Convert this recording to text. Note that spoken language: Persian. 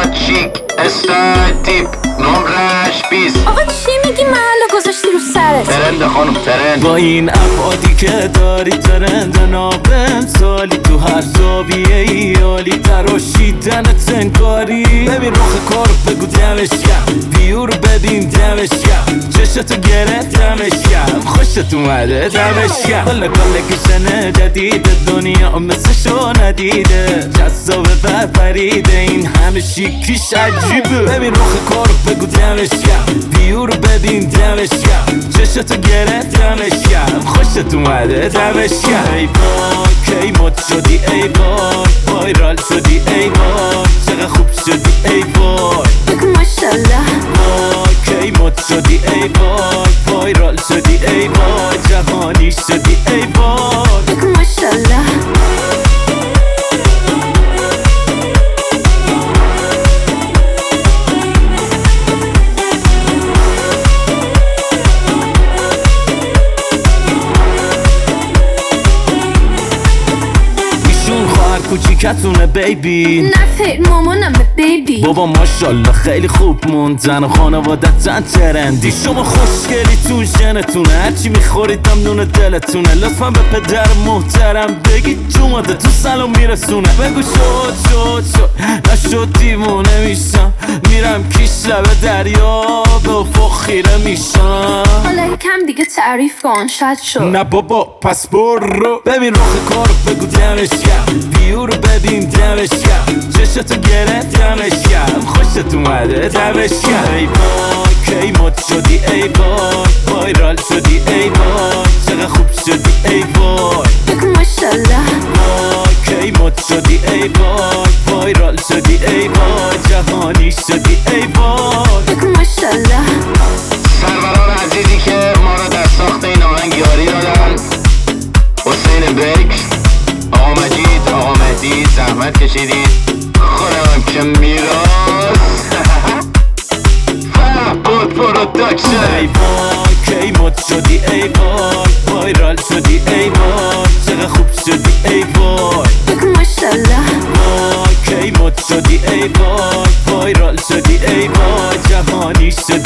شیک استایل تیپ نمرش 20. آقا چی میگی محلا گذاشتی رو سرت؟ ترند خانم ترند. با این افعادی که داری ترند نابم سالی تو هر زاویه ای عالی تراشیدنت انکاری. ببین رخ کار بگو دمش گرم ویو رو ببین دمش گرم چشتو گرفتمش گرم خوشت اومده دمش گرم کل کشن جدید دنیا مثلشو ندیده جذابه و پریده این همه شیکیش عجیبه. ببین رخ کار بگو دمش گرم ویو رو ببین دمش گرم چشتو گرفتمش گرم خوشت اومده دمش گرم. ای وای کی مد شدی ای وای وایرال شدی ای وای چقدر خوب شدی ای وای بگو ماشالله. وای کی مد شدی ای وای وایرال شدی ای وای جهانی شدی ای وای بگو ماشالله. کوچیکتونه بیبی نه خیر مامانمه بیبی. بابا ماشالله خیلی خوب موندن و خانوادتن ترندی. شما خوشگلیتون ژنتونه هرچی میخورید ممنون دلتونه. لطفا به پدر محترم بگید جوماده تو سلام میرسونه. بگو شد نشد دیوونه میشم میرم کیش لبه دریا به افق خیره میشم. حالا یکم دیگه تعریف کن شاید شد. نه بابا پس برو. ببین رخ کار بگو دمش گرم ویو رو ببین دمش گرم چشتو گرفتمش گرم خوشت اومده دمش گرم. ای وای کی مد شدی ای وای وایرال شدی ای وای چقدر خوب شدی ای وای بگو ماشالله. وای کی مد شدی ای وای وایرال شدی ای وای جهانی شدی ای وای بگو ماشالله. سروران عزیزی که ما را در ساخت این آهنگ یاری دادن حسین بکر، آقا مجید، آقا مهدی زحمت کشیدید. خودم که میراز فرهاد پروداکشن. ای وای کی مد شدی ای وای وایرال شدی ای وای چقدر خوب شدی ای وای بگو ماشالله. وای کی مد شدی ای وای وایرال شدی ای وای جهانی شدی